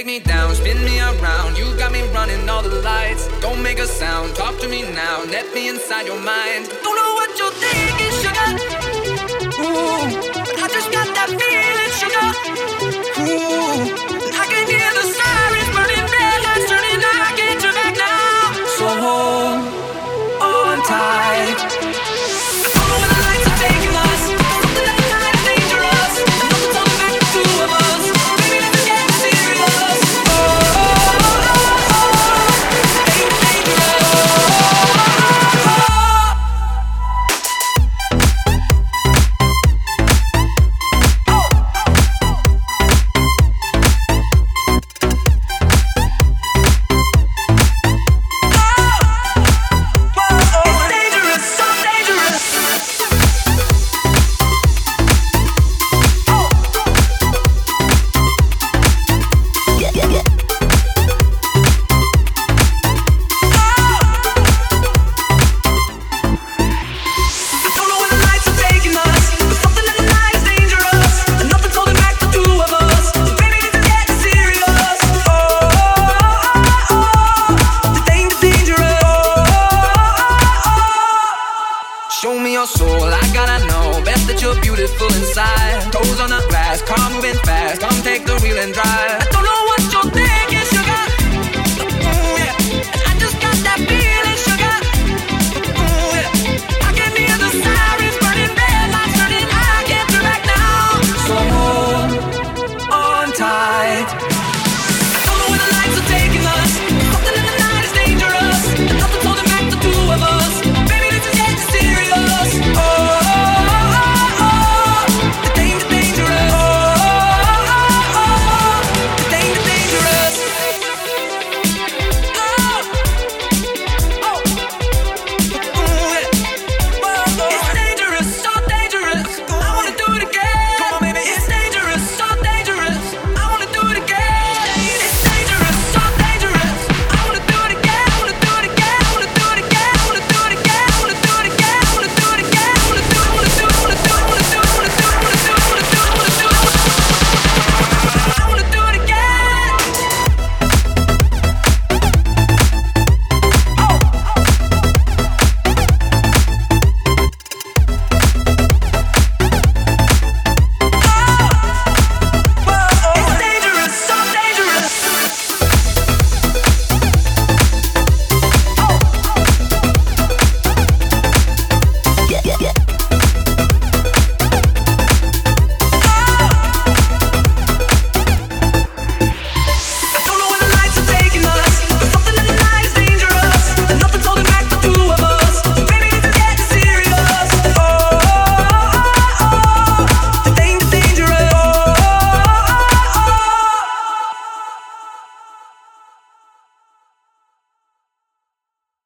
me down, spin me around. You got me running all the lights. Don't make a sound, talk to me now. Let me inside your mind. Don't know what you're thinking, sugar. Ooh, but I just got that feeling, sugar. Ooh, I can hear the sirens burning, red lights turning. I can't turn back now. So hold on tight. Yeah.